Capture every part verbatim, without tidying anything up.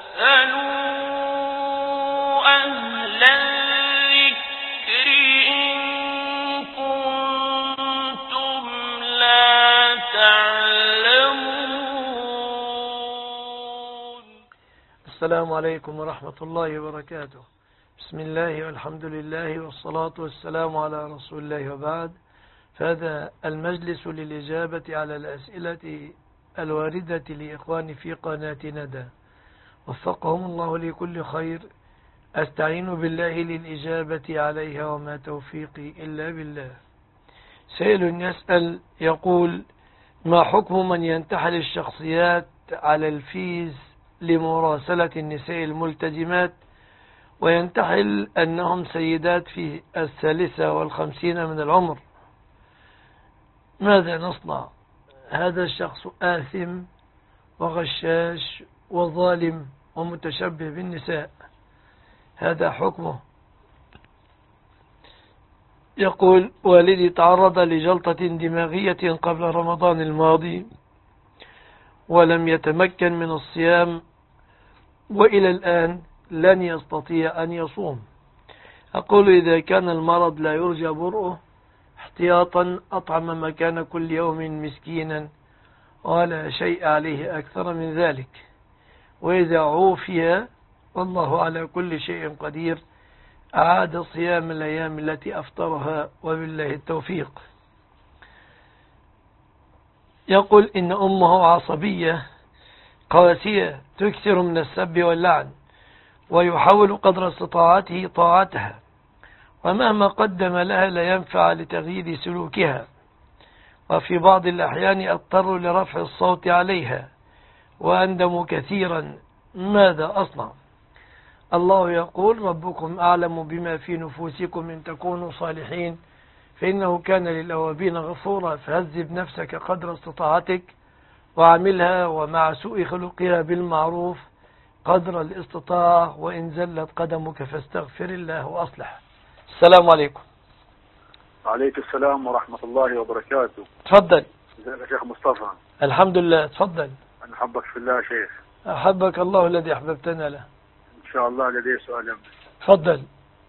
أهل الذكر إن كنتم لا تعلمون. السلام عليكم ورحمة الله وبركاته. بسم الله والحمد لله والصلاة والسلام على رسول الله وبعد. فهذا المجلس للإجابة على الأسئلة الواردة لإخواني في قناة ندى، وفقهم الله لكل خير. أستعين بالله للإجابة عليها وما توفيقي إلا بالله. سائل يسأل يقول: ما حكم من ينتحل الشخصيات على الفيس لمراسلة النساء الملتزمات، وينتحل أنهم سيدات في الثالثة والخمسين من العمر؟ ماذا نصنع؟ هذا الشخص آثم وغشاش وظالم ومتشبه بالنساء، هذا حكمه. يقول: والدي تعرض لجلطة دماغية قبل رمضان الماضي ولم يتمكن من الصيام، وإلى الآن لن يستطيع أن يصوم. أقول: إذا كان المرض لا يرجى برؤه احتياطا أطعم مكان كل يوم مسكينا ولا شيء عليه أكثر من ذلك، وإذا عوفي والله على كل شيء قدير أعاد صيام الأيام التي أفطرها وبالله التوفيق. يقول: إن أمه عصبية قاسية تكثر من السب واللعن، ويحاول قدر استطاعته طاعتها، ومهما قدم لها لا ينفع لتغيير سلوكها، وفي بعض الأحيان أضطر لرفع الصوت عليها وأندم كثيرا. ماذا أصنع؟ الله يقول: ربكم أعلم بما في نفوسكم إن تكونوا صالحين فإنه كان للأوابين غفورا. فهذب نفسك قدر استطاعتك وعملها، ومع سوء خلقها بالمعروف قدر الاستطاعة، وإن زلت قدمك فاستغفر الله وأصلح. السلام عليكم. عليكم السلام ورحمة الله وبركاته. تفضل. ازيك يا شيخ مصطفى؟ الحمد لله. تفضل. أنا أحبك في الله يا شيخ. أحبك الله الذي أحببتنا له. إن شاء الله لدي سؤال. تفضل.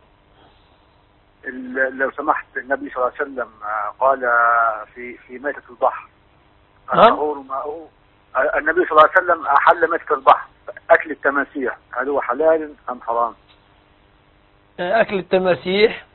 لو سمحت، النبي صلى الله عليه وسلم قال في في ميتة البحر الطهور ماؤه. النبي صلى الله عليه وسلم أحل ميتة البحر، أكل التماسيح، هل هو حلال أم حرام؟ أكل التماسيح.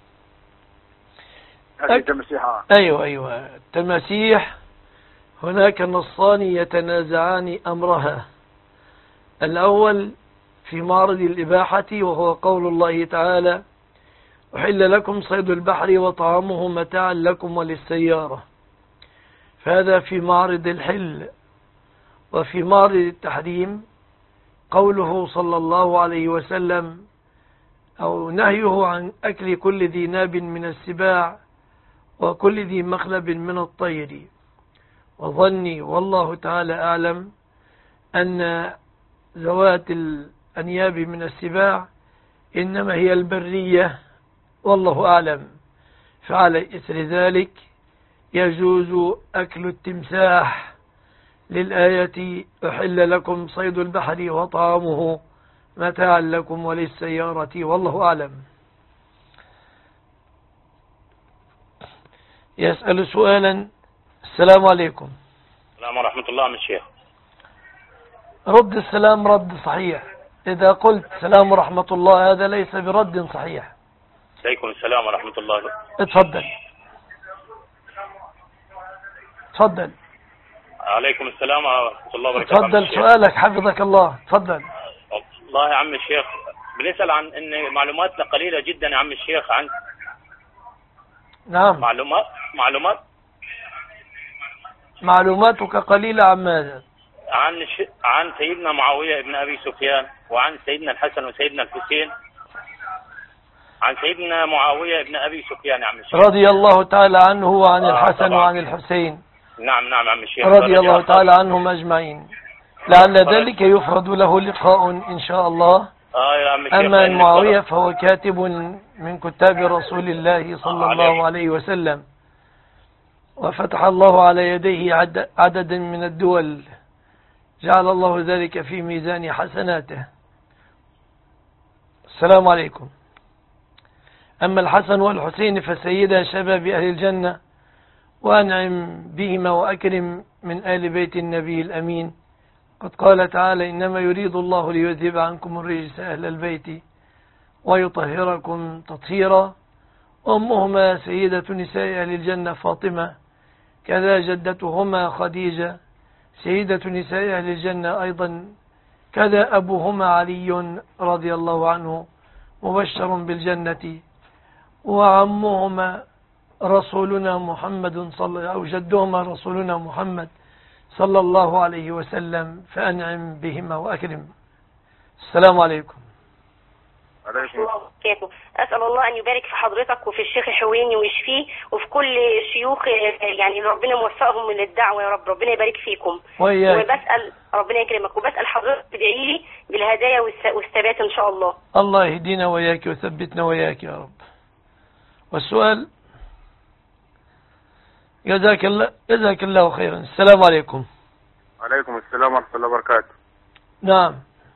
أكل التماسيح. أيوة أيوة التماسيح هناك نصان يتنازعان أمرها. الأول في معرض الإباحة، وهو قول الله تعالى: أحل لكم صيد البحر وطعامه متاعا لكم وللسيارة، فهذا في معرض الحل. وفي معرض التحريم قوله صلى الله عليه وسلم أو نهيه عن أكل كل ذي ناب من السباع وكل ذي مخلب من الطير. وظني والله تعالى أعلم أن ذوات الأنياب من السباع إنما هي البرية، والله أعلم. فعلى إثر ذلك يجوز أكل التمساح للآية: أحل لكم صيد البحر وطعامه متاعا لكم وللسيارة، والله أعلم. يسأل سؤالا: السلام عليكم. السلام ورحمة الله من الشيخ. رد السلام رد صحيح. إذا قلت سلام ورحمة الله هذا ليس برد صحيح. عليكم السلام ورحمة الله. اتفضل. تفضل. عليكم السلام ورحمة الله وبركاته. تفضل سؤالك حفظك الله. تفضل. الله يا عم الشيخ، بنسأل عن ان معلوماتنا قليلة جدا يا عم الشيخ. عن نعم. معلومات معلومات معلوماتك قليلة عن ماذا؟ عن ش... عن سيدنا معاوية ابن أبي سفيان، وعن سيدنا الحسن وسيدنا الحسين. عن سيدنا معاوية ابن أبي سفيان يا عم الشيخ رضي الله تعالى عنه، وعن آه الحسن طبعا. وعن الحسين. نعم نعم عم الشيخ رضي الله تعالى عنهم أجمعين. لعل ذلك يفرد له لقاء إن شاء الله. آه يا عم الشيخ. أما معاوية فهو كاتب من كتاب رسول الله صلى آه الله عليه وسلم، وفتح الله على يديه عددا من الدول جعل الله ذلك في ميزان حسناته. السلام عليكم. أما الحسن والحسين فسيدا شباب أهل الجنة، وأنعم بهما وأكرم من آل بيت النبي الأمين. قد قال تعالى: إنما يريد الله ليذهب عنكم الرجس أهل البيت ويطهركم تطهيرا. أمهما سيدة نساء أهل الجنة فاطمة، كذا جدتهما خديجة سيدة نساء أهل الجنة أيضا، كذا أبوهما علي رضي الله عنه مبشر بالجنة، وعمهما رسولنا محمد صلى أو جدهما رسولنا محمد صلى الله عليه وسلم، فأنعم بهما وأكرم. السلام عليكم. أسأل الله أن يبارك في حضرتك وفي الشيخ الحويني ويشفيه وفي كل الشيوخ، يعني ربنا موفقهم من الدعوة يا رب، ربنا يبارك فيكم. وياك. وبسأل ربنا يكرمك، وبسأل حضرتك تدعي لي بالهدايا والثبات إن شاء الله. الله يهدينا وياك ويثبتنا وياك يا رب. والسؤال؟ جزاك الله جزاك الله خيرا. السلام عليكم. وعليكم السلام ورحمة الله وبركاته. نعم.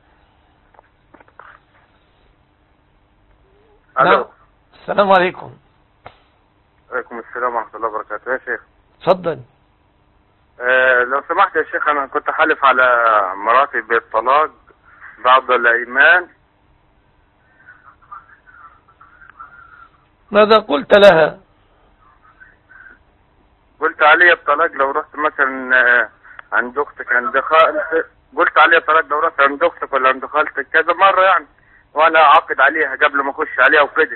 الو. نعم. السلام عليكم. وعليكم السلام ورحمة الله وبركاته. يا شيخ تفضل. آه لو سمحت يا شيخ، انا كنت حالف على مراتي بالطلاق بعد الايمان. ماذا قلت لها؟ قلت عليها الطلاق لو رحت مثلا آه، عند اختك عند خالتك، قلت عليها الطلاق لو رحت عند اختك ولا عند خالتك كذا مرة يعني، وانا عاقد عليها قبل ما اخش عليها وكده.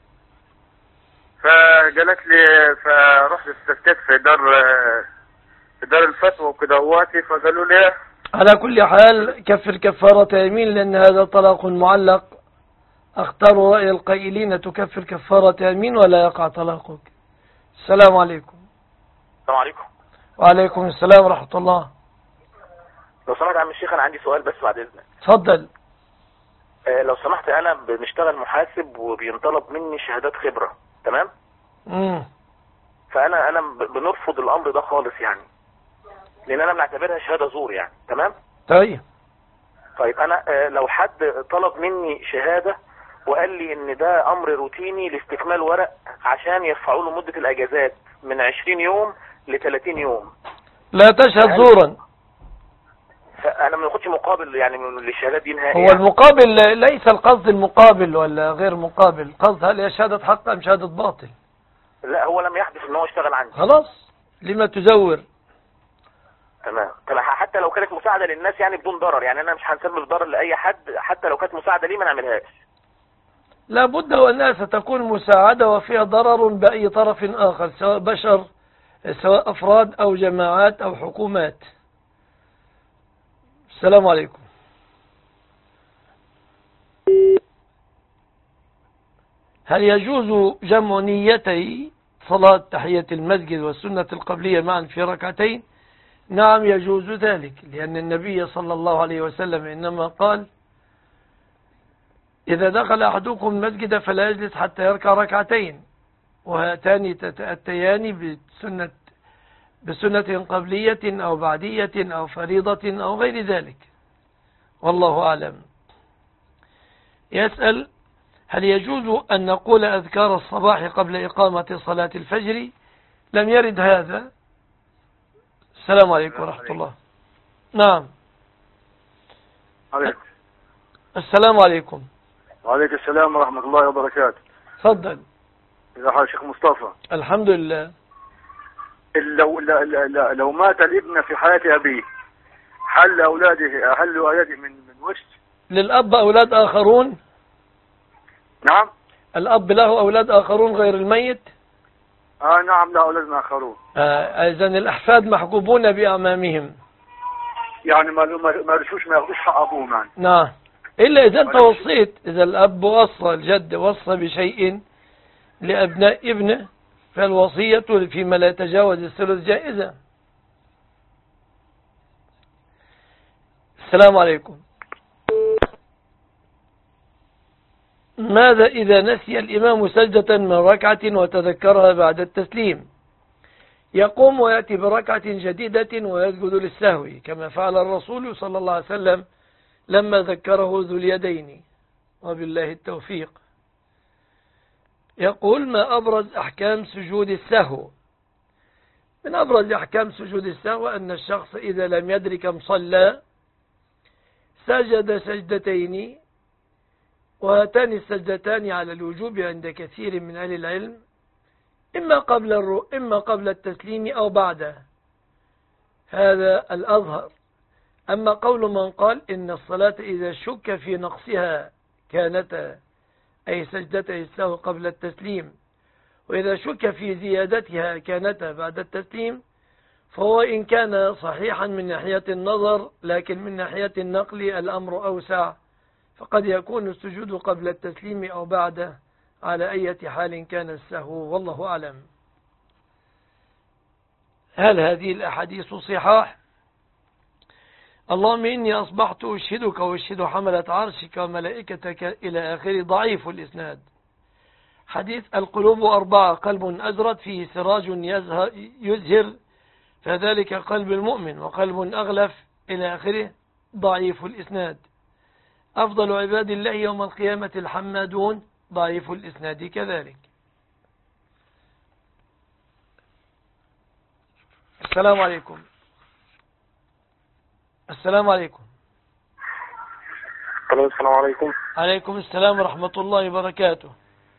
فقالت لي، فرحت استفتيت في دار في دار الفتوى وكده واتي، فقالوا لي على كل حال كفر كفارة يمين، لأن هذا طلاق معلق. اختار رأي القائلين تكفر كفارة يمين ولا يقع طلاقك. السلام عليكم. السلام عليكم. وعليكم السلام ورحمة الله. لو سمحت يا عم الشيخ، انا عندي سؤال بس بعد اذنك. تفضل. آه لو سمحت، انا بنشتغل محاسب وبينطلب مني شهادات خبرة، تمام؟ امم فانا انا بنرفض الامر ده خالص يعني، لان انا بنعتبرها شهادة زور يعني، تمام؟ طيب. طيب انا آه لو حد طلب مني شهادة وقال لي ان ده امر روتيني لاستكمال ورق عشان يرفعوا له مدة الاجازات من عشرين يوم ل ثلاثين يوم، لا تشهد زورا. فانا ما باخدش مقابل يعني من الشهادات دي نهائي. هو يعني. المقابل ليس القصد المقابل ولا غير مقابل، قصد هل هي شهادة حق ام شهادة باطل. لا هو لم يحدث ان هو اشتغل عندي. خلاص، لما تزور. تمام. طب حتى لو كانت مساعدة للناس يعني بدون ضرر، يعني انا مش هنسبب ضرر لاي حد، حتى لو كانت مساعدة ليه ما نعملهاش. لا بد وأنها ستكون مساعدة وفيها ضرر بأي طرف آخر، سواء بشر سواء أفراد أو جماعات أو حكومات. السلام عليكم. هل يجوز جمع نيتي صلاة تحية المسجد والسنة القبلية معا في ركعتين؟ نعم يجوز ذلك، لأن النبي صلى الله عليه وسلم إنما قال: إذا دخل أحدكم المسجد فلا يجلس حتى يركع ركعتين، وهاتان تتأتيان بسنة بسنة قبلية أو بعدية أو فريضة أو غير ذلك، والله أعلم. يسأل: هل يجوز أن نقول أذكار الصباح قبل إقامة صلاة الفجر؟ لم يرد هذا. السلام عليكم ورحمة الله. نعم. عليكم. السلام عليكم. وعليكم السلام ورحمة الله وبركاته. تفضل. إذا حال شيخ مصطفى. الحمد لله. لو لو, لو مات الابن في حياة أبيه، هل أولاده هل أولاده من من وش؟ للأب أولاد آخرون؟ نعم. الأب له أولاد آخرون غير الميت؟ آه نعم، له أولاد آخرون. آه إذن الأحفاد محجوبون بأمامهم. يعني ما ما رشوش ما ياخدوش حق أبوهم يعني. نعم، إلا إذا أنت وصيت، إذا الأب وصى، الجد وصى بشيء لأبناء ابنه، فالوصية فيما لا يتجاوز الثلث جائزة. السلام عليكم. ماذا إذا نسي الإمام سجدة من ركعة وتذكرها بعد التسليم؟ يقوم ويأتي بركعة جديدة ويسجد للسهو كما فعل الرسول صلى الله عليه وسلم لما ذكره ذو اليدين، وبالله التوفيق. يقول: ما أبرز أحكام سجود السهو؟ من أبرز أحكام سجود السهو أن الشخص إذا لم يدرك مصلى سجد سجدتين، وهاتان السجدتان على الوجوب عند كثير من أهل العلم، إما قبل الرو... إما قبل التسليم أو بعده، هذا الأظهر. أما قول من قال إن الصلاة إذا شك في نقصها كانتا، أي سجدتي السهو قبل التسليم، وإذا شك في زيادتها كانتا بعد التسليم، فهو إن كان صحيحا من ناحية النظر، لكن من ناحية النقل الأمر أوسع، فقد يكون السجود قبل التسليم أو بعده على أي حال كان السهو، والله أعلم. هل هذه الأحاديث صحاح؟ اللهم إني أصبحت أشهدك وأشهد حملة عرشك وملائكتك إلى آخر ضعيف الإسناد. حديث القلوب أربعة: قلب أزرد فيه سراج يزهر فذلك قلب المؤمن، وقلب أغلف إلى آخره ضعيف الإسناد. أفضل عباد الله يوم القيامة الحمادون ضعيف الإسناد كذلك. السلام عليكم. السلام عليكم. السلام عليكم. عليكم السلام ورحمة الله وبركاته.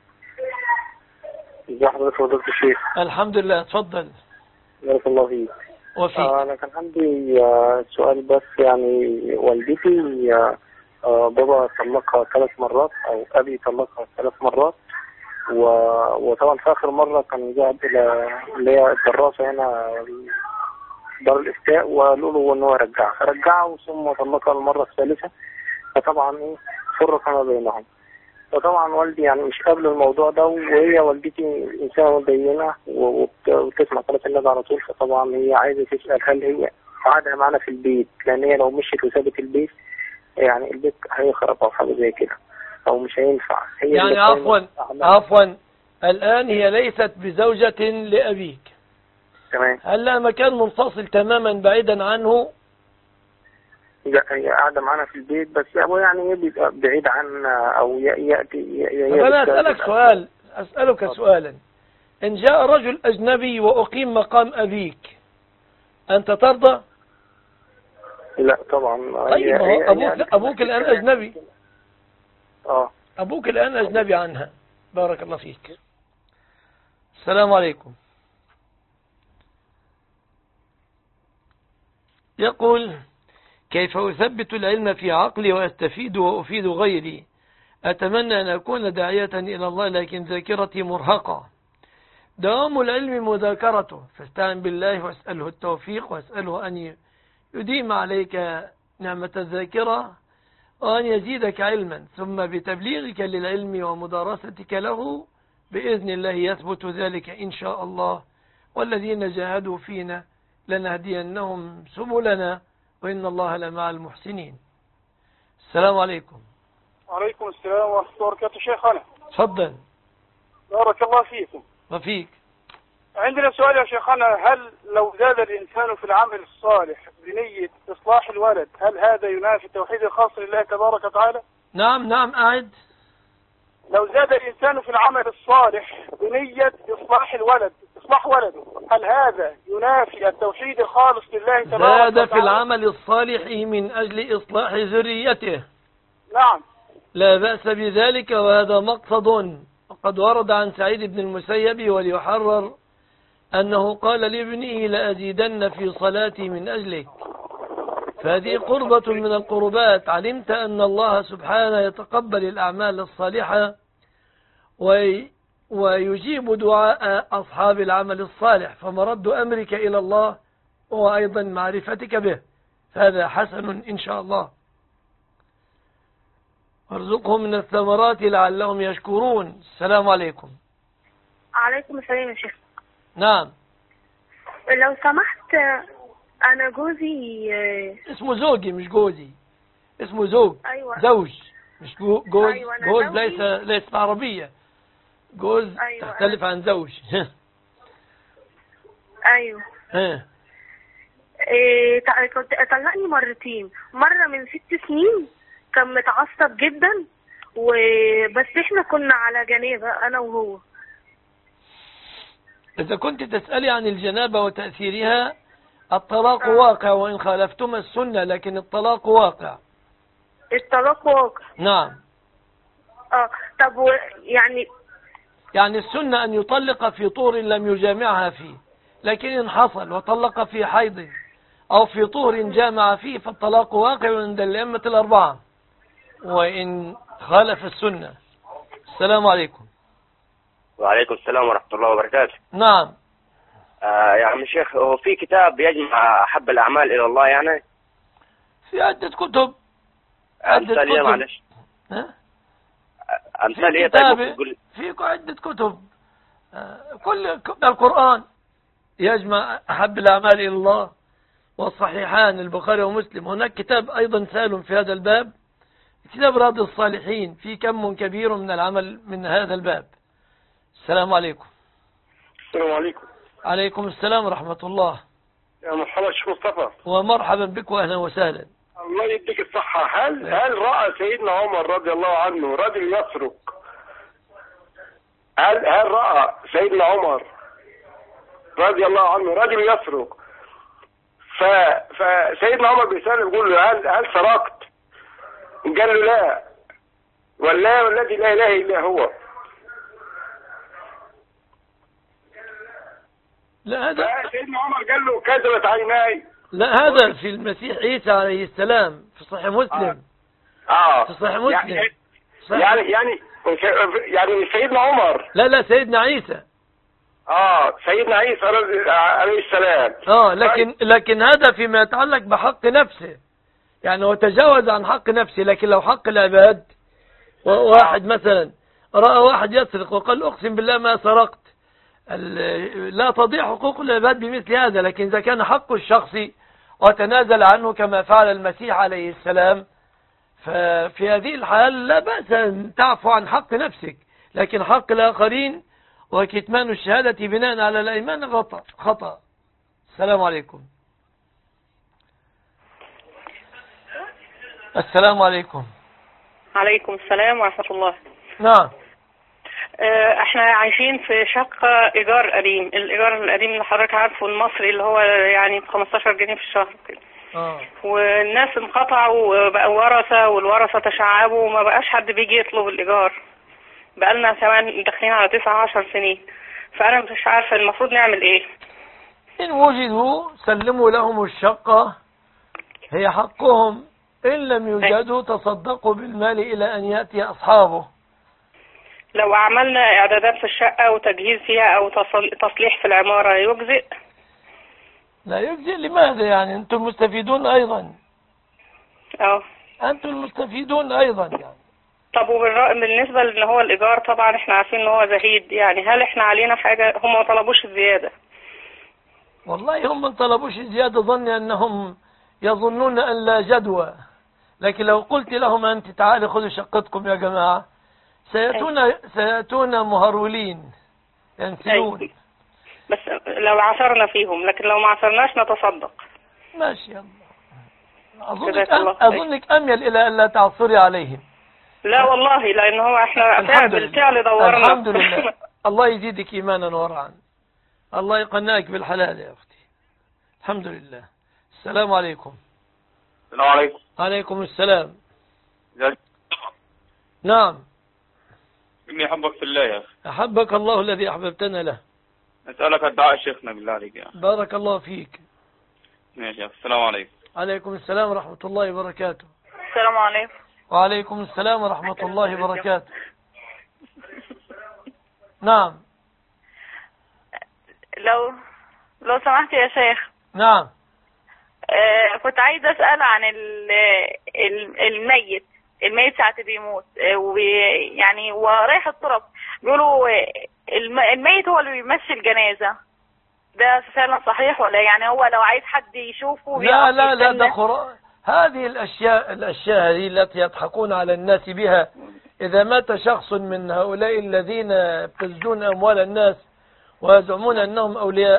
ازي حضرتك فضيلة الشيخ؟ الحمد لله، اتفضل. بارك الله فيك. وفيك. آه أنا كان عندي آه سؤال بس، يعني والدتي آه آه بابا طلقها ثلاث مرات أو أبي طلقها ثلاث مرات، و... وطبعا في آخر مرة كان ذهب إلى اللي هي الدراسة هنا دار الإفتاء، وقالوا له إن هو يرجعها، فرجعها ثم طلقها المرة الثالثة، فطبعا إيه فرق ما بينهم. وطبعا والدي يعني مش قابل الموضوع ده، وهي والدتي إنسانة مبينة وبتسمع صلاة النبي على طول، فطبعا هي عايزة تسأل هل هي قعدها معنا في البيت، لأن هي لو مشيت وسابت البيت يعني البيت هيخرب أو حاجة زي كده، أو مش هينفع. هي يعني عفوا عفوا الآن هي ليست بزوجة لأبيك، تمام؟ هل لها مكان منفصل تماما بعيدا عنه؟ لا، هي قاعدة معنا في البيت، بس أبوه يعني بيبقى بعيد عنا أو يأتي. طب أنا أسألك سؤال، أسألك سؤالا: إن جاء رجل أجنبي وأقيم مقام أبيك أنت ترضى؟ لا طبعا. طيب هو أبوك, يعني أبوك الآن أجنبي. آه أبوك الآن أجنبي عنها. بارك الله فيك. السلام عليكم. يقول: كيف أثبت العلم في عقلي وأستفيد وأفيد غيري؟ أتمنى أن أكون داعية إلى الله لكن ذاكرتي مرهقة. دوام العلم مذاكرته، فاستعن بالله واسأله التوفيق، واسأله أن يديم عليك نعمة الذاكرة وأن يزيدك علما، ثم بتبليغك للعلم ومدارستك له بإذن الله يثبت ذلك إن شاء الله. والذين جاهدوا فينا لنهدينهم سبلنا وإن الله لمع المحسنين. السلام عليكم. وعليكم السلام ورحمة الله وبركاته. شيخنا تفضل. بارك الله فيكم. وفيك. عندنا سؤال يا شيخنا: هل لو زاد الإنسان في العمل الصالح بنية إصلاح الولد، هل هذا ينافي التوحيد الخاص لله تبارك وتعالى؟ نعم نعم أعد. لو زاد الإنسان في العمل الصالح بنية إصلاح الولد، إصلاح ولده، هل هذا ينافي التوحيد الخالص لله تبارك وتعالى؟ زاد في العمل الصالح من أجل إصلاح ذريته. نعم. لا بأس بذلك، وهذا مقصد. وقد ورد عن سعيد بن المسيب وليحرر أنه قال لابنه: لأزيدن في صلاتي من أجلك. فهذه قربة من القربات. علمت أن الله سبحانه يتقبل الأعمال الصالحة ويجيب دعاء أصحاب العمل الصالح، فمرد أمرك إلى الله وأيضا معرفتك به، فهذا حسن إن شاء الله. وارزقهم من الثمرات لعلهم يشكرون. السلام عليكم. عليكم السلام يا شيخ. نعم. لو سمحت، أنا جوزي اسمه زوجي مش جوزي، اسمه زوج. أيوة. زوج مش جو جوز. أيوة جوز ليس ليس عربية. جوز أيوة. تختلف عن زوج. ايوه. ايه إيه تع- كنت طلقني مرتين، مرة من ست سنين كان متعصب جدا، وبس احنا كنا على جنابة انا وهو. إذا كنت تسألي عن الجنابة وتأثيرها، الطلاق واقع وإن خالفتما السنة، لكن الطلاق واقع. الطلاق واقع. نعم. اه طب و- يعني يعني السنة أن يطلق في طهر لم يجامعها فيه، لكن إن حصل وطلق في حيض أو في طهر جامع فيه فالطلاق واقع عند الأئمة الأربعة وإن خالف السنة. السلام عليكم. وعليكم السلام ورحمة الله وبركاته. نعم. آه يا عم الشيخ، هو في كتاب يجمع أحب الأعمال إلى الله يعني؟ في عدة كتب. عدة أمثال إيه كتب. معلش؟ ها؟ أمثال في إيه؟ طيب كتاب ممكن تقول؟ في عدة كتب. آه، كل القرآن يجمع أحب الأعمال إلى الله، والصحيحان البخاري ومسلم. هناك كتاب أيضا سال في هذا الباب، كتاب رياض الصالحين، في كم كبير من العمل من هذا الباب. السلام عليكم. السلام عليكم. عليكم السلام ورحمة الله. يا مرحبا شيخ مصطفى. ومرحبا بك وأهلا وسهلا. الله يديك الصحة. هل هل رأى سيدنا عمر رضي الله عنه رجل يسرق؟ هل هل رأى سيدنا عمر رضي الله عنه رجل يسرق؟ ف فسيدنا عمر بيسأله بيقول له هل هل سرقت؟ قال له لا، والله الذي لا إله إلا هو. لا هذا سيدنا عمر قال له كذبت عيناي. لا هذا في المسيح عيسى عليه السلام في صحيح مسلم. اه في صحيح مسلم. يعني صحيح. يعني يعني يعني سيدنا عمر. لا لا سيدنا عيسى. اه سيدنا عيسى عليه السلام. اه لكن لكن هذا فيما يتعلق بحق نفسه، يعني هو تجاوز عن حق نفسه. لكن لو حق العباد، واحد مثلا رأى واحد يسرق وقال أقسم بالله ما سرقت، لا تضيع حقوق العباد بمثل هذا. لكن إذا كان حق الشخصي وتنازل عنه كما فعل المسيح عليه السلام، ففي هذه الحال لا بأس أن تعفو عن حق نفسك. لكن حق الآخرين وكتمان الشهادة بناء على الأيمان خطأ خطأ. السلام عليكم. السلام عليكم. عليكم السلام ورحمة الله. نعم. احنا عايشين في شقة ايجار قديم، الايجار القديم اللي حضرتك عارفه المصري اللي هو يعني ب خمستاشر جنيه في الشهر كده. اه والناس انقطعوا وبقوا ورثة، والورثة تشعبوا وما بقاش حد بيجي يطلب الايجار. بقالنا كمان داخلين على تسعة عشر سنين، فانا مش عارفة المفروض نعمل ايه. ان وجدوا سلموا لهم الشقة، هي حقهم. ان لم يوجدوا تصدقوا بالمال الى ان يأتي اصحابه. لو عملنا اعدادات في الشقة وتجهيز فيها او تصليح في العمارة يجزئ؟ لا يجزئ. لماذا؟ يعني انتم مستفيدون ايضا. اه انتم المستفيدون ايضا يعني. طب وبالنسبة لان هو الايجار طبعا احنا عارفين ان هو زهيد، يعني هل احنا علينا في حاجة؟ هم ما طلبوش الزيادة. والله هم ما طلبوش الزيادة، ظني انهم يظنون ان لا جدوى. لكن لو قلت لهم انت تعالوا خذوا شقتكم يا جماعة، سيأتون سيأتون مهرولين ينسلون. أي. بس لو عثرنا فيهم، لكن لو ما عثرناش نتصدق. ماشي يا الله. أظنك, أم أظنك أميل إلى أن لا تعثري عليهم. لا والله، لأن هو احنا بالفعل دورنا. الحمد لله. الله يزيدك إيمانا ورعا. الله يقنعك بالحلال يا أختي. الحمد لله. السلام عليكم. السلام عليكم. عليكم السلام. نعم. إني أحبك في الله يا أخي. أحبك الله الذي أحببتنا له. أسألك الدعاء شيخنا بالله عليك يا أخي. بارك الله فيك. ماشي يا أخي. السلام عليكم. عليكم السلام ورحمة الله وبركاته. السلام عليكم. وعليكم السلام ورحمة الله وبركاته. نعم. لو لو سمحت يا شيخ. نعم. آه كنت عايزة أسأل عن ال الميت الميت ساعة بيموت، ويعني ورايح الطرف بيقولوا الميت هو اللي بيمشي الجنازة، ده فعلا صحيح ولا يعني هو لو عايز حد يشوفه؟ لا لا لا ده خرا... هذه الأشياء الأشياء هذه التي يضحكون على الناس بها. إذا مات شخص من هؤلاء الذين يبتزون أموال الناس ويزعمون أنهم أولياء،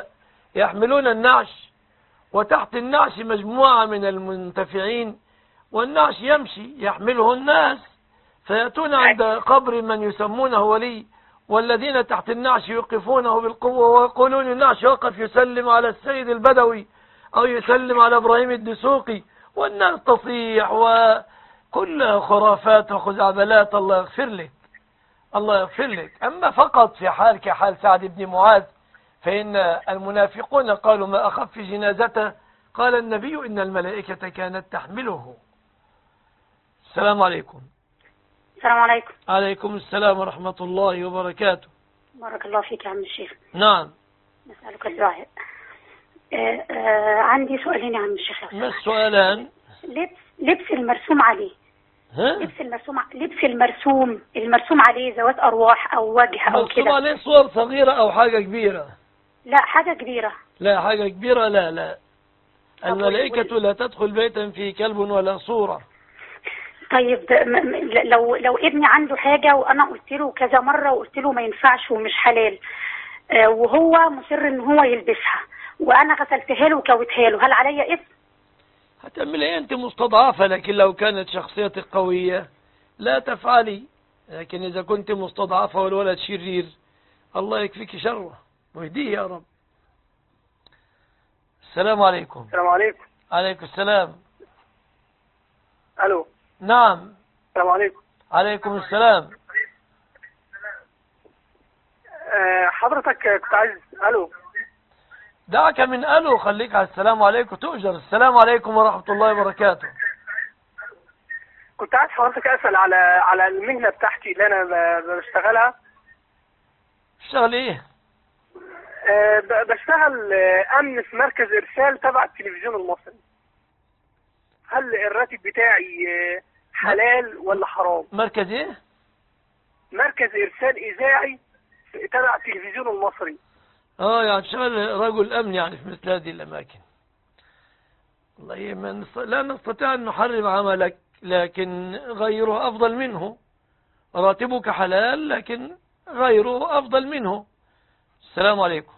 يحملون النعش، وتحت النعش مجموعة من المنتفعين، والنعش يمشي يحمله الناس، فيأتون عند قبر من يسمونه ولي، والذين تحت النعش يوقفونه بالقوة ويقولون النعش وقف يسلم على السيد البدوي أو يسلم على إبراهيم الدسوقي، والناس تصيح وكلها خرافات وخزعبلات. الله يغفر لك، الله يغفر لك. أما فقط في حال كحال سعد بن معاذ فإن المنافقون قالوا ما أخف جنازته، قال النبي إن الملائكة كانت تحمله. السلام عليكم. السلام عليكم. عليكم السلام ورحمة الله وبركاته. بارك الله فيك يا عم الشيخ. نعم. نسألك الدعاء. آه آه عندي سؤالين يا عم الشيخ. ما السؤالان؟ لبس لبس المرسوم عليه. ها؟ لبس المرسوم لبس المرسوم المرسوم عليه ذوات أرواح أو وجه أو كده. مرسوم عليه صور صغيرة أو حاجة كبيرة؟ لا حاجة كبيرة. لا حاجة كبيرة لا لا. الملائكة لا تدخل بيتا فيه كلب ولا صورة. طيب لو لو ابني عنده حاجة وأنا قلت له كذا مرة وقلت له ما ينفعش ومش حلال، آه وهو مصر إن هو يلبسها وأنا غسلتها له وكوتها له، هل عليا إثم؟ هتعملي ايه؟ انت مستضعفة، لكن لو كانت شخصيتك قوية لا تفعلي، لكن إذا كنت مستضعفة والولد شرير الله يكفيك شره ويهديه يا رب. السلام عليكم. السلام عليكم. عليكم السلام. الو. نعم. السلام عليكم. عليكم السلام. أه حضرتك كنت عايز الو. دعك من الو، خليك على السلام عليكم تؤجر. السلام عليكم ورحمة الله وبركاته. كنت عايز حضرتك اسال على على المهنة بتاعتي اللي انا بشتغلها. بتشتغل ايه؟ أه بشتغل امن في مركز ارسال تبع التلفزيون المصري. هل الراتب بتاعي حلال ولا حرام؟ مركز ايه؟ مركز ارسال اذاعي تبع التلفزيون المصري. اه يعني تشتغل رجل امن يعني في مثل هذه الاماكن. والله ما لا نستطيع ان نحرم عملك، لكن غيره افضل منه. راتبك حلال لكن غيره افضل منه. السلام عليكم.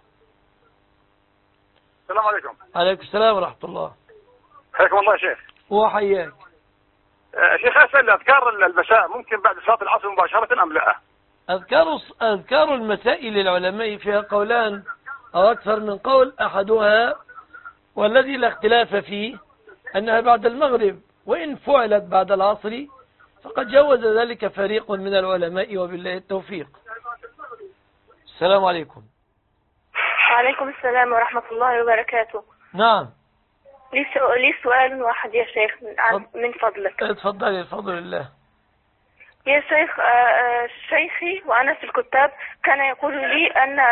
السلام عليكم. عليكم السلام ورحمة الله. حياكم الله يا شيخ. وحياك. آه شيخ أسأل أذكار المساء ممكن بعد صلاة العصر مباشرة أم لا؟ أذكار أذكار المساء للعلماء فيها قولان أو أكثر من قول، أحدها والذي لا اختلاف فيه أنها بعد المغرب، وإن فعلت بعد العصر فقد جوز ذلك فريق من العلماء وبالله التوفيق. السلام عليكم. وعليكم السلام ورحمة الله وبركاته. نعم. لي سؤال واحد يا شيخ من فضلك. اتفضلي بفضل الله. يا شيخ، شيخي وأنا في الكتاب كان يقول لي أن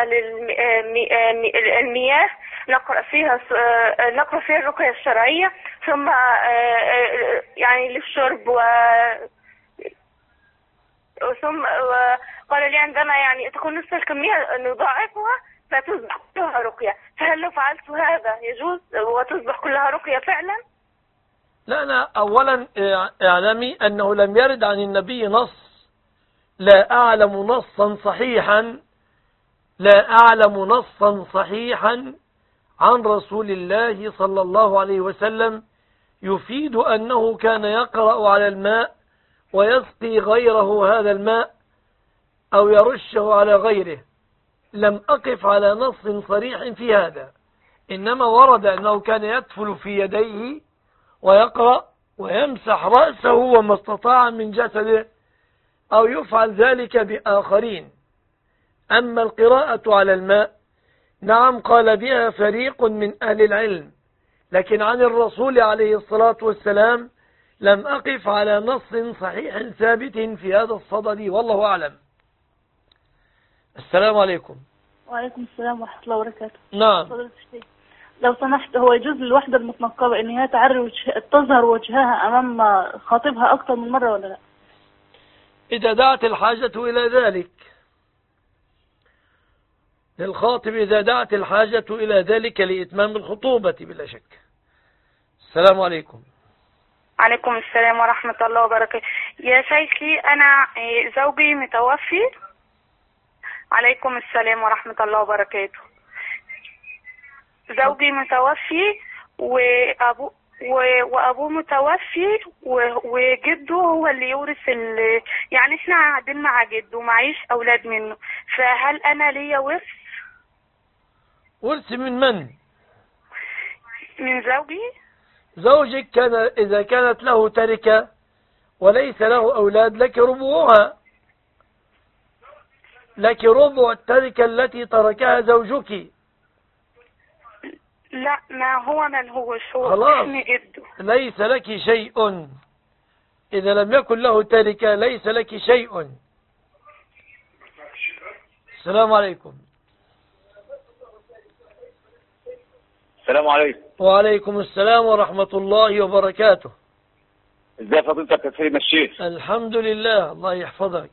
المياه نقرأ فيها نقرأ فيها الرقية الشرعية، ثم يعني للشرب و ثم قال لي عندما يعني تكون نصف الكمية نضاعفها فتصبح كلها رقية، فهل لو فعلت هذا يجوز وتصبح كلها رقية فعلا؟ لا أنا أولا اعلمي أنه لم يرد عن النبي نص، لا أعلم نصا صحيحا لا أعلم نصا صحيحا عن رسول الله صلى الله عليه وسلم يفيد أنه كان يقرأ على الماء ويسقي غيره هذا الماء أو يرشه على غيره. لم أقف على نص صريح في هذا، إنما ورد أنه كان يدفل في يديه ويقرأ ويمسح رأسه وما استطاع من جسده، أو يفعل ذلك بآخرين. أما القراءة على الماء نعم قال بها فريق من أهل العلم، لكن عن الرسول عليه الصلاة والسلام لم أقف على نص صحيح ثابت في هذا الصدد، والله أعلم. السلام عليكم. وعليكم السلام ورحمة الله وبركاته. نعم. لو سمحت، هو يجوز للوحدة المتنقبة ان هي تعري وجه... تظهر وجهها امام خطيبها اكثر من مرة ولا لا؟ اذا دعت الحاجة الى ذلك، للخاطب اذا دعت الحاجة الى ذلك لاتمام الخطوبة بلا شك. السلام عليكم. عليكم السلام ورحمة الله وبركاته. يا شيخي انا زوجي متوفي. عليكم السلام ورحمة الله وبركاته. زوجي متوفي وأبو و- وأبوه متوفي و- وجده هو اللي يورث ال... يعني احنا قاعدين مع جده ومعيش أولاد منه، فهل أنا ليا ورث ورث من من؟ من زوجي؟ زوجك كان إذا كانت له تركة وليس له أولاد لك ربعها، لك ربع التركة التي تركها زوجك. لا، ما هو من هو شو خلاص اسم جده. ليس لك شيء إذا لم يكن له تركة، ليس لك شيء. السلام عليكم. السلام عليكم. وعليكم السلام ورحمة الله وبركاته. ازاي فضيلتك يا سيدنا الشيخ؟ الحمد لله، الله يحفظك.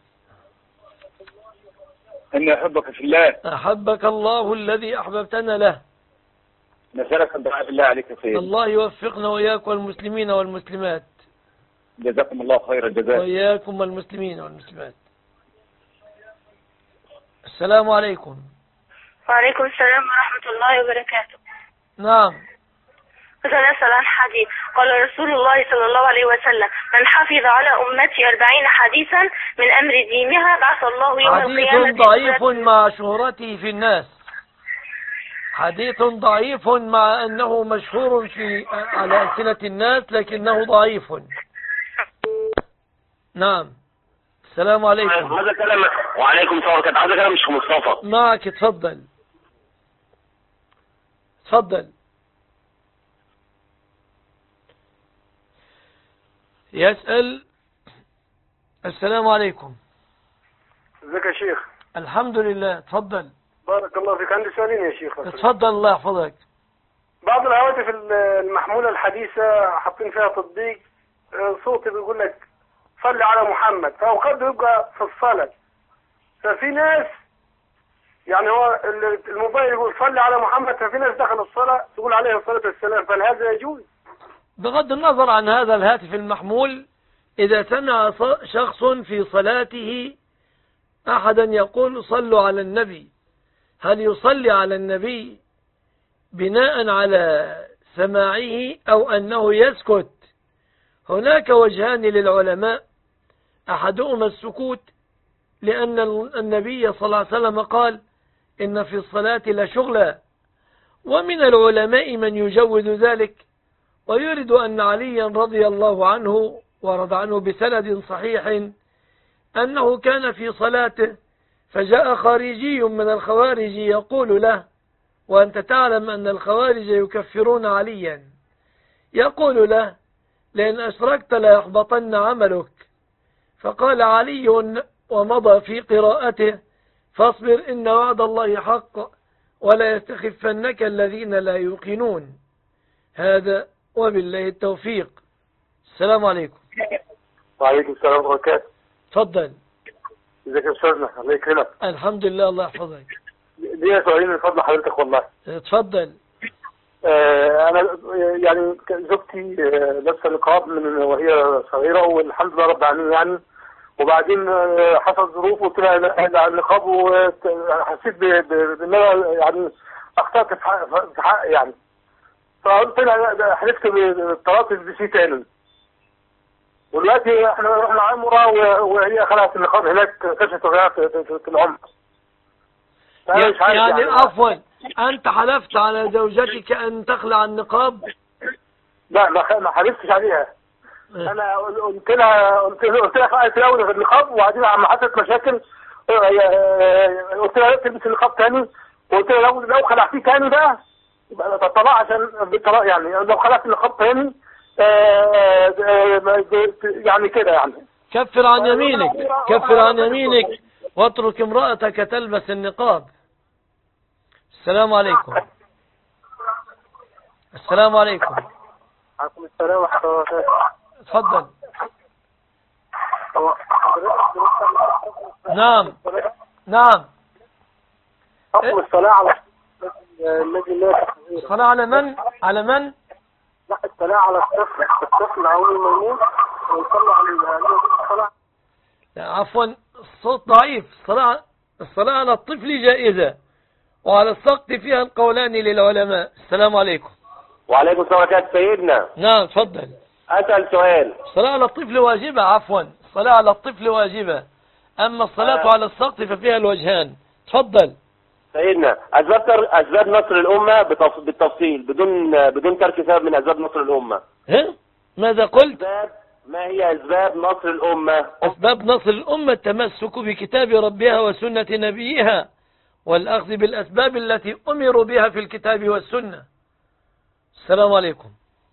إني أحبك في الله. أحبك الله الذي أحببتنا له. نسألك الدعاء بالله عليك يا سيدي. الله يوفقنا وإياك والمسلمين والمسلمات. جزاكم الله خير الجزاء. وإياكم والمسلمين والمسلمات. السلام عليكم. وعليكم السلام ورحمة الله وبركاته. نعم. مثلا أسأل عن حديث قال رسول الله صلى الله عليه وسلم: من حفظ على أمتي أربعين حديثا من أمر دينها بعث الله يوم القيامة. حديث ضعيف مع شهرته في الناس، حديث ضعيف مع أنه مشهور في على ألسنة الناس لكنه ضعيف. نعم. السلام عليكم. هذا كلام. وعليكم السلام ورحمة الله. هذا كلام مش مصطفى. معك، تفضل تفضل. يسأل: السلام عليكم. ازيك يا شيخ؟ الحمد لله، تفضل. بارك الله فيك. عندي سؤالين يا شيخ. تفضل، الله يحفظك. بعض الهواتف المحمولة الحديثة حاطين فيها تطبيق صوتي بيقول لك صلي على محمد، فأوقات بيبقى في الصلاة، ففي ناس يعني هو الموبايل يقول صلي على محمد، ففي ناس دخل الصلاة تقول عليه الصلاة والسلام، فهل هذا يجوز؟ بغض النظر عن هذا الهاتف المحمول، إذا سمع شخص في صلاته أحدا يقول صلوا على النبي، هل يصلي على النبي بناء على سماعه أو أنه يسكت؟ هناك وجهان للعلماء، أحدهما السكوت، لأن النبي صلى الله عليه وسلم قال: إن في الصلاة لشغلا. ومن العلماء من يجوز ذلك ويرد أن عليا رضي الله عنه ورد عنه بسند صحيح أنه كان في صلاته فجاء خارجي من الخوارج يقول له: وأنت تعلم أن الخوارج يكفرون عليا، يقول له: لأن أشركت ليحبطن عملك. فقال علي ومضى في قراءته: فاصبر إن وعد الله حق ولا يستخفنك الذين لا يوقنون. هذا وبالله التوفيق. السلام عليكم. وعليكم السلام ورحمة الله. تفضل. ازيك يا استاذنا؟ الله يكرمك. الحمد لله، الله يحفظك. ليا سؤالين من فضل حضرتك والله. تفضل. آه انا يعني زوجتي آه لابسه نقاب من وهي صغيره والحمد لله رب العالمين يعني، وبعدين آه حصل ظروف وقلت لها النقاب وحسيت بان انا يعني اخطات في حق يعني، فقلت لها حلفت بالطلاق البسي تاني، ودلوقتي احنا رحنا عمره وهي خلعت النقاب هناك كشفت وهي في العمر. يعني, يعني عفوا، أنت حلفت على زوجتك أن تخلع النقاب؟ لا، ما حلفتش عليها. أنا قلت لها قلت لها خلعت الأول في النقاب، وبعدين لما حصلت مشاكل قلت لها تلبس النقاب تاني، وقلت لها لو لو خلعتيه تاني بقى يبقى تطلع عشان بالطلاق، يعني لو خلعت النقاب تاني يعني كده يعني. كفر عن يمينك، كفر عن يمينك واترك امرأتك تلبس النقاب. السلام عليكم. السلام عليكم. وعليكم السلام ورحمة الله وبركاته. تفضل. نعم نعم. حكم الصلاة على الذي لا الصلاة على من؟ على من؟ لا، الصلاة على الطفل، الطفل أول ما يموت ويصلي على الصلاة. عفوا، الصوت ضعيف. الصلاة الصلاة على الطفل جائزة، وعلى السقط فيها القولان للعلماء. السلام عليكم. وعليكم السلام ورحمة سيدنا. نعم تفضل. أسأل سؤال. الصلاة على الطفل واجبة، عفوا الصلاة على الطفل واجبة، أما الصلاة آه. على السقط ففيها الوجهان. تفضل سيدنا. أسباب تر... أسباب نصر الأمة بتف... بالتفصيل بدون بدون ترك سبب من أسباب نصر الأمة. ها؟ ماذا قلت؟ أسباب ما هي أسباب نصر الأمة؟ أسباب نصر الأمة التمسك بكتاب ربها وسنة نبيها، والأخذ بالأسباب التي أمروا بها في الكتاب والسنة. السلام عليكم.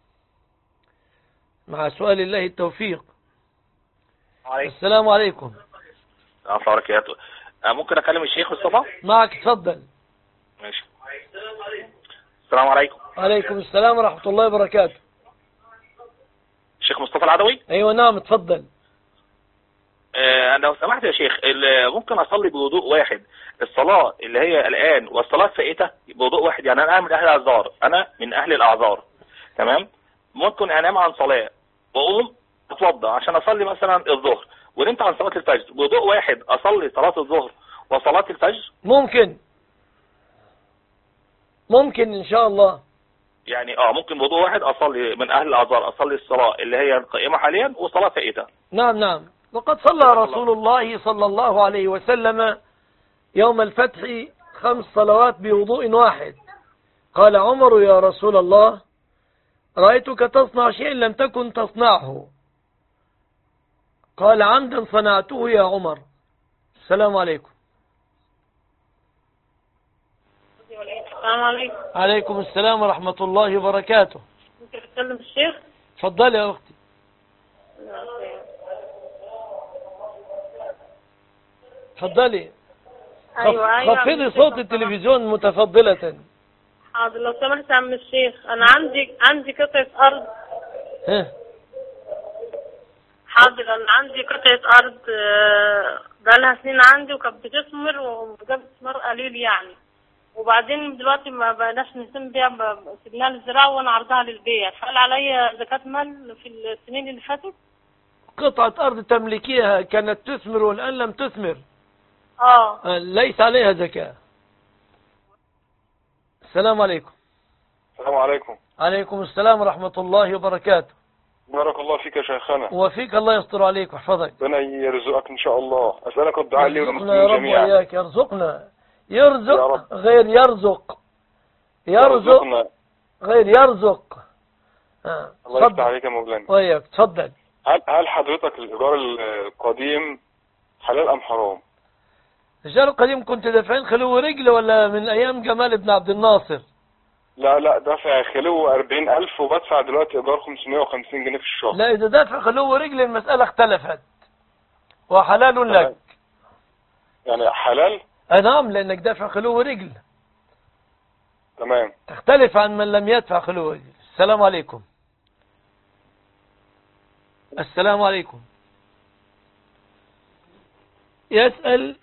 مع سؤال الله التوفيق. عليكم. السلام عليكم. السلام عليكم. ممكن أكلم الشيخ مصطفى؟ معك تفضل. ماشي. السلام عليكم. عليكم السلام ورحمة الله وبركاته. الشيخ مصطفى العدوي؟ أيوة نعم تفضل. آه لو سمحت يا شيخ، ممكن أصلي بوضوء واحد الصلاة اللي هي الآن والصلاة الفائتة بوضوء واحد؟ يعني أنا من أهل الأعذار، أنا من أهل الأعذار، تمام؟ ممكن أنام عن صلاة وأقوم أتوضأ عشان أصلي مثلا الظهر، ونمت عن صلاة الفجر، بوضوء واحد أصلي صلاة الظهر وصلاة الفجر؟ ممكن ممكن إن شاء الله. يعني اه ممكن بوضوء واحد أصلي من أهل الأعذار، أصلي الصلاة اللي هي القائمة حاليا وصلاة فائتة. نعم نعم. وقد صلى رسول الله صلى الله عليه وسلم يوم الفتح خمس صلوات بوضوء واحد. قال عمر يا رسول الله رأيتك تصنع شيئا لم تكن تصنعه. قال عمدا صنعته يا عمر. السلام عليكم. السلام عليكم. عليكم السلام ورحمة الله وبركاته. ممكن أتكلم الشيخ؟ تفضلي يا أختي. تفضلي. أيوة أيوة. خفضي صوت التلفزيون متفضلة. حاضر لو سمحت يا عم الشيخ، أنا عندي عندي قطعة أرض. ها. حاضر أنا عندي قطعة أرض بقالها سنين عندي وكانت بتثمر وجابت ثمار قليل يعني، وبعدين دلوقتي ما بقناش نهتم بيها، سيبناها للزراعة وأنا عرضها للبيع، فهل عليا زكاة مال في السنين اللي فاتت؟ قطعة أرض تملكيها كانت تثمر والآن لم تثمر. آه. ليس عليها زكاة. السلام عليكم. السلام عليكم. عليكم السلام ورحمة الله وبركاته. بارك الله فيك يا شيخنا. وفيك الله يستر عليك ويحفظك. ربنا يرزقك إن شاء الله. أسألك الدعاء لي وللمسلمين جميعا. يا رب وإياك. يرزقنا. يرزق غير يرزق. يرزق غير يرزق. آه. الله يفتح عليك يا مولانا. وإياك. تفضل. هل هل حضرتك الإيجار القديم حلال أم حرام؟ الإيجار القديم كنت دافعين خلو رجل ولا من أيام جمال بن عبد الناصر؟ لا لا دافع خلو أربعين ألف وبدفع دلوقتي إيجار خمسمائة وخمسين جنيه في الشهر. لا إذا دافع خلو رجل المسألة اختلفت وحلال لك. يعني حلال؟ نعم لأنك دافع خلو رجل. تمام. تختلف عن من لم يدفع خلو رجل. السلام عليكم. السلام عليكم. يسأل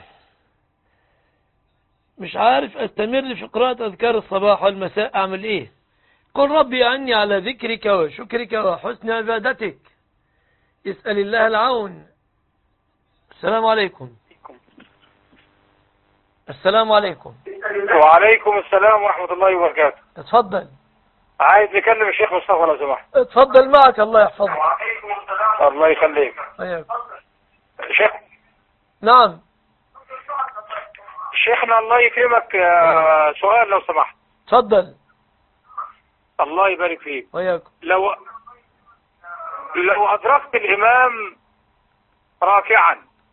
مش عارف استمر في قراءة أذكار الصباح والمساء أعمل إيه؟ قل ربي أعني على ذكرك وشكرك وحسن عبادتك. اسأل الله العون. السلام عليكم. السلام عليكم. وعليكم السلام ورحمة الله وبركاته. اتفضل. عايز نكلم الشيخ مصطفى لو سمحت. اتفضل معك الله يحفظك. الله يخليك. أيوك. شيخ. نعم. شيخنا الله يكرمك سؤال لو سمحت. اتفضل. الله يبارك فيك. وياك. لو لو أدركت الإمام راكعا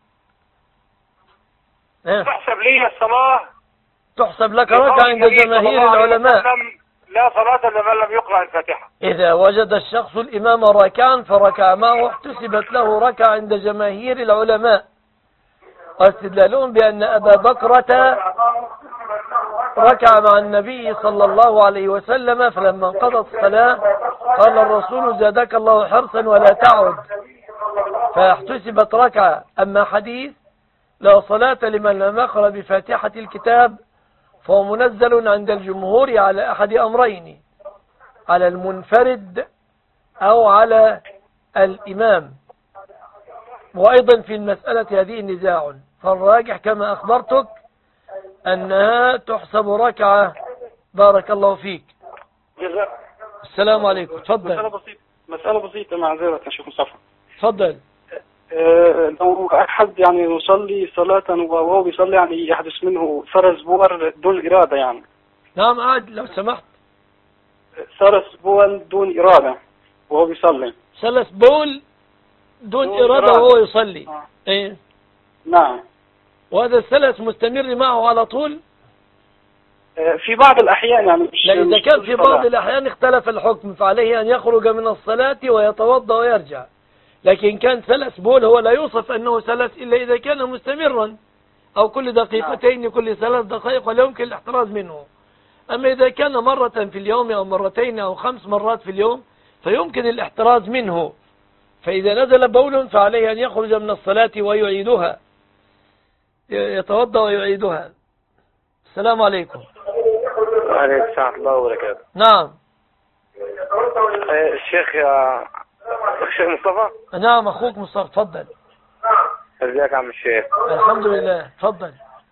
اه. تحسب لي الصلاة؟ تحسب لك ركعة عند جماهير العلماء. لا صلاة لمن لم يقرأ الفاتحة. إذا وجد الشخص الإمام راكعا فركع معه احتسبت له ركعة عند جماهير العلماء، واستدلالهم بأن أبا بكرة ركع مع النبي صلى الله عليه وسلم، فلما انقضت الصلاة قال الرسول زادك الله حرصا ولا تعد، فاحتسبت ركعة. أما حديث لا صلاة لمن لم يقرأ بفاتحة الكتاب فهو منزل عند الجمهور على أحد أمرين، على المنفرد أو على الإمام. وأيضا في المسألة هذه نزاع، فالراجح كما أخبرتك أنها تحسب ركعة. بارك الله فيك. جزاك. السلام عليكم. تفضل. مسألة بسيطة مسألة بسيطة معذرة يا شيخ مصطفى. تفضل. أه لو أحد يعني يصلي صلاة وهو بيصلي يعني يحدث منه ثرى بول دون إرادة يعني. نعم عاد لو سمحت. ثرى بول دون إرادة وهو بيصلي. ثلث بول دون, دون إرادة وهو يصلي. آه. إيه؟ نعم. وهذا الثلث مستمر معه على طول؟ في بعض الأحيان يعني مش لا إذا كان في بعض الصلاة. الأحيان اختلف الحكم، فعليه أن يخرج من الصلاة ويتوضأ ويرجع. لكن كان ثلث بول هو لا يوصف أنه ثلث إلا إذا كان مستمرا أو كل دقيقتين نعم. كل ثلاث دقائق ولا يمكن الاحتراز منه. أما إذا كان مرة في اليوم أو مرتين أو خمس مرات في اليوم فيمكن الاحتراز منه. فإذا نزل بول فعليه أن يخرج من الصلاة ويعيدها، يتوضأ ويعيدها. السلام عليكم. وعليكم السلام ورحمة الله وبركاته. نعم. الشيخ يا الشيخ مصطفى. نعم أخوك مصطفى. تفضل. ازيك يا عم الشيخ؟ الحمد لله. تفضل.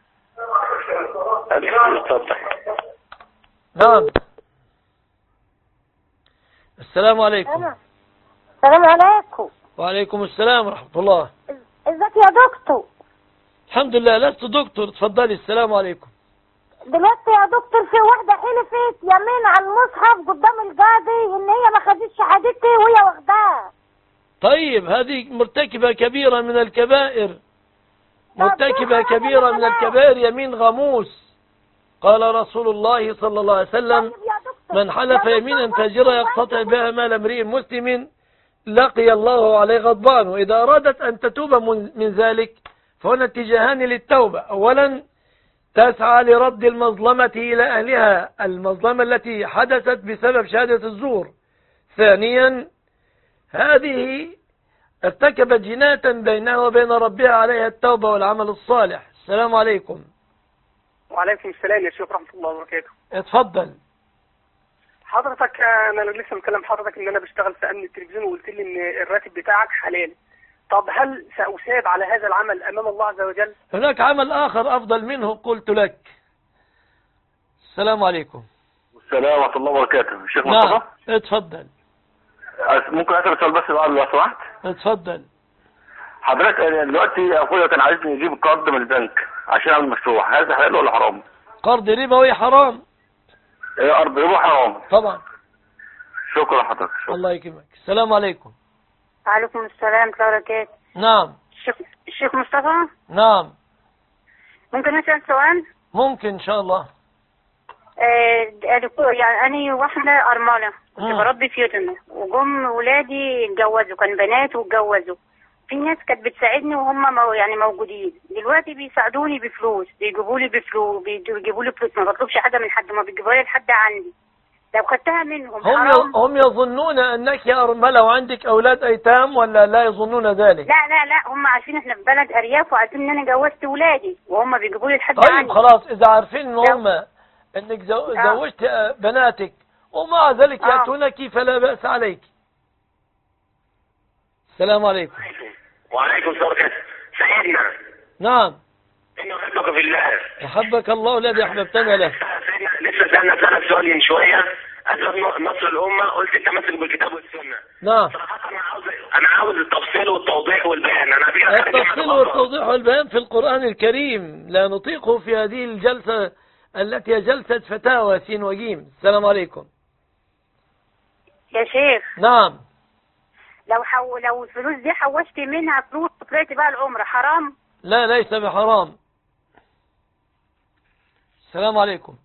تفضل. نعم. السلام عليكم. السلام عليكم. وعليكم السلام ورحمة الله. ازيك يا دكتور؟ الحمد لله. لست دكتور. تفضلي. السلام عليكم. دلوقتي يا دكتور في واحدة حلفت يمين على المصحف قدام القاضي ان هي ما خدتش شهادتي وهي واخداها. طيب هذه مرتكبة كبيرة من الكبائر. مرتكبة كبيرة من الكبائر يمين غموس. قال رسول الله صلى الله عليه وسلم من حلف يمينا فاجرة يقتطع بها مال امرئ مسلم لقي الله عليه غضبان. وإذا أرادت أن تتوب من ذلك فهنا اتجاهان للتوبة. أولا تسعى لرد المظلمة إلى أهلها، المظلمة التي حدثت بسبب شهادة الزور. ثانيا هذه ارتكبت جناية بينها وبين ربها، عليها التوبة والعمل الصالح. السلام عليكم. وعليكم السلام يا شيخ ورحمة الله وبركاته. اتفضل. حضرتك انا لسه مكلم حضرتك ان انا بشتغل في امن التلفزيون وقلت لي ان الراتب بتاعك حلال. طب هل سأساب على هذا العمل امام الله عز وجل؟ هناك عمل اخر افضل منه قلت لك. السلام عليكم. السلام ورحمة الله وبركاته. الشيخ نعم. مصطفى. اتفضل. ممكن اسال سؤال بس بعد لو سمحت؟ اتفضل. حضرتك دلوقتي اخويا كان عايزني يجيب قرض من البنك عشان اعمل مشروع، هذا حلال ولا حرام؟ قرض ربوي حرام. ايه قرض ربوي حرام طبعا. شكرا حضرتك. شكرا. الله يكرمك. السلام عليكم. وعليكم السلام ورحمة الله وبركاته. نعم. الشيخ الشيخ مصطفى. نعم. ممكن اسال سؤال؟ ممكن ان شاء الله. آه يعني انا واحده ارمله كنت بربي في يتم، وجم ولادي اتجوزوا، كان بنات واتجوزوا. في ناس كانت بتساعدني وهم مو يعني موجودين. دلوقتي بيساعدوني بفلوس، بيجيبوا لي بفلوس، بيجيبوا لي فلوس، ما بطلبش حاجه من حد، ما بيجيبوها لي لحد عندي. لو خدتها منهم هم حرام؟ هم يظنون انك يا ارمله وعندك اولاد ايتام ولا لا يظنون ذلك؟ لا لا لا هم عارفين احنا في بلد ارياف وعارفين ان انا جوزت ولادي وهم بيجيبوا لي لحد طيب عندي. طيب خلاص اذا عارفين ان هم انك زو... زوجت بناتك ومع ذلك آه. ياتونك فلا باس عليك. السلام عليكم. وعليكم السلام. سيدنا. نعم. إنه أحبك في الله. أحبك الله الذي أحببتنا له. سيدنا لسه سألنا سألك سؤال من شوية، أسباب نصر الأمة، قلت أنت ماسك بالكتاب والسنة. نعم. صراحة أنا عاوز أنا عاوز التفصيل والتوضيح والبيان. أنا في التفصيل والتوضيح والبيان في القرآن الكريم لا نطيقه في هذه الجلسة التي هي جلسة فتاوى سين وجيم. السلام عليكم. يا شيخ. نعم. لو حو... لو الفلوس دي حوشت منها فلوس طلعت بقى العمرة حرام؟ لا ليس بحرام. السلام عليكم.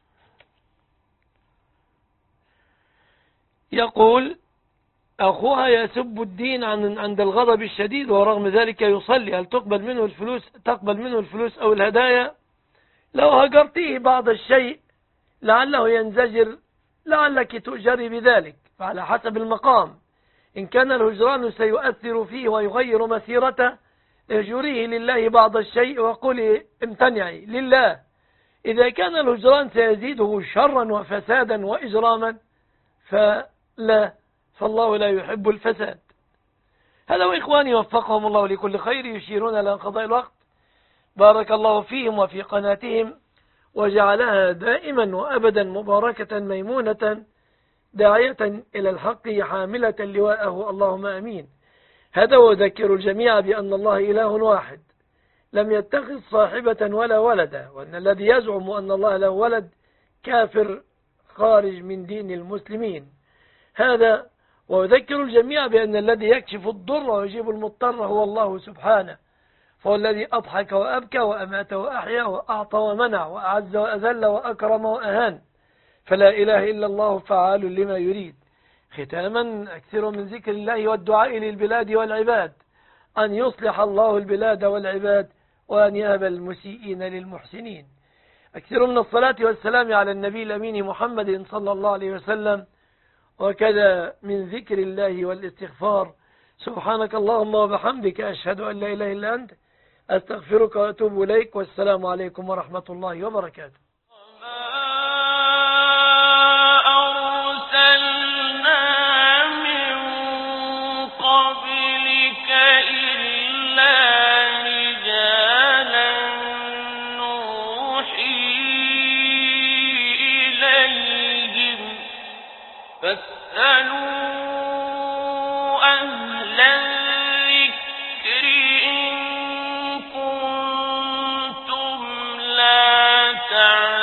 يقول أخوها يسب الدين عن عند الغضب الشديد ورغم ذلك يصلي، هل تقبل منه الفلوس تقبل منه الفلوس أو الهدايا؟ لو هجرتيه بعض الشيء لعله ينزجر لعلك تؤجري بذلك، فعلى حسب المقام. إن كان الهجران سيؤثر فيه ويغير مسيرته اهجريه لله بعض الشيء وقولي امتنعي لله. إذا كان الهجران سيزيده شرا وفسادا وإجراما فلا، فالله لا يحب الفساد. هذا وإخواني وفقهم الله لكل خير يشيرون إلى انقضاء الوقت. بارك الله فيهم وفي قناتهم وجعلها دائما وأبدا مباركة ميمونة داعية إلى الحق حاملة لواءه، اللهم أمين. هذا وذكر الجميع بأن الله إله واحد لم يتخذ صاحبة ولا ولدا، وأن الذي يزعم أن الله له ولد كافر خارج من دين المسلمين. هذا ويذكر الجميع بأن الذي يكشف الضر ويجيب المضطر هو الله سبحانه، فهو الذي أضحك وأبكى وأمات وأحيا وأعطى ومنع وأعز وأذل وأكرم وأهان، فلا إله إلا الله فعال لما يريد. ختاما أكثر من ذكر الله والدعاء للبلاد والعباد، أن يصلح الله البلاد والعباد وأن يهب المسيئين للمحسنين. أكثر من الصلاة والسلام على النبي الأمين محمد صلى الله عليه وسلم، وكذا من ذكر الله والاستغفار. سبحانك اللهم وبحمدك، أشهد أن لا إله إلا أنت، أستغفرك وأتوب إليك، والسلام عليكم ورحمة الله وبركاته. تعالى